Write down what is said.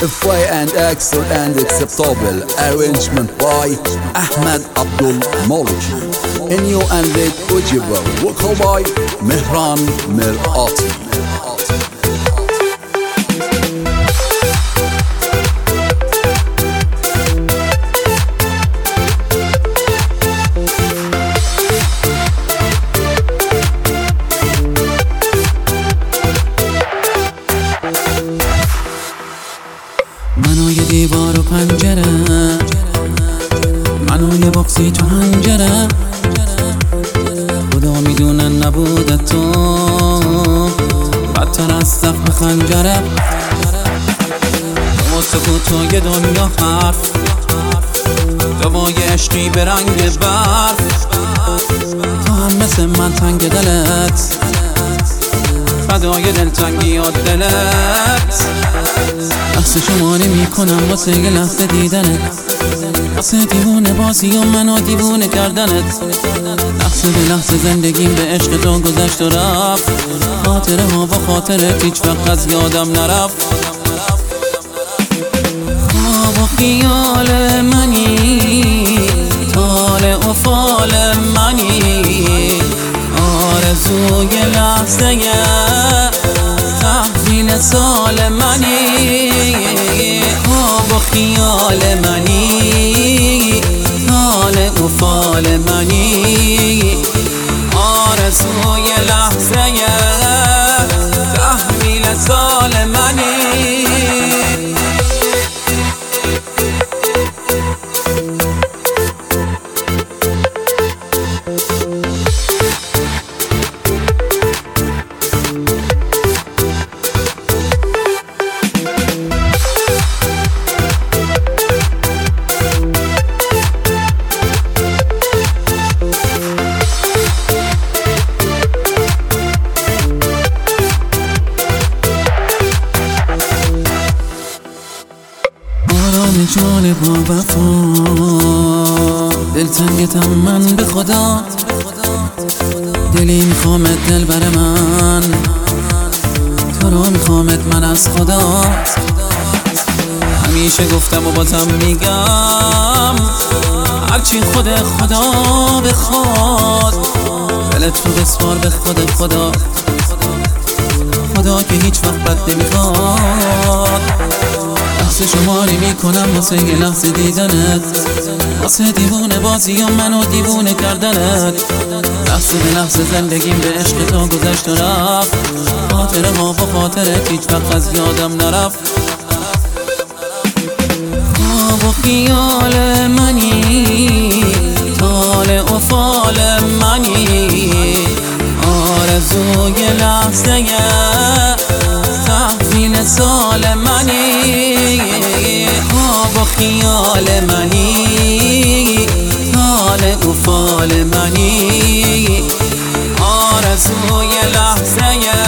Fly and excellent and acceptable arrangement by Ahmed Abdul Maliki. New and late Ujibur, vocal by Mehran Mirati. منو یه دیوار و پنجره، منو یه باکسی تو هنجره، خدا میدونه نبوده تو بدتر از زخم خنجره. تو سکوت و یه دنیا حرف، دوای عشقی به رنگ برف. تو هم مثل من تنگ دلت، فدای دلتنگی و دلت. لحظه شماری میکنم واسه یه لحظه دیدنت، واسه دیوونه بازی و منو دیوونه کردنت. لحظه به لحظه زندگیم به عشق تو گذشت و رفت، خاطره ها و خاطرت هیچ وقت از یادم نرفت. خواب و خیال منی، طالع و فال منی، آرزوی لحظه تحویل سال منی. خواب و خیال منی، طالع و فال منی، آرزوی لحظه تحویل سال منی. جان با وفا، دلتنگتم من به خدا، دلی میخوامت دل بر من، تو رو میخوامت من از خدا. همیشه گفتم و بازم میگم، هرچی خود خدا بخواد، دلت رو بسپار به خود خدا، خدا که هیچ وقت بد نمیخواد. لحظه شماری میکنم واسه یه لحظه دیدنت، واسه دیوونه بازی و منو دیوونه کردنت. لحظه به لحظه زندگیم به عشق تو گذشت و رفت، خاطره ها و خاطرت هیچ وقت از یادم نرفت. خواب و خیال منی، طالع و فال منی، آرزوی لحظه تحویل سال منی. خواب و خیال منی، طالع و فال منی، آرزوی لحظه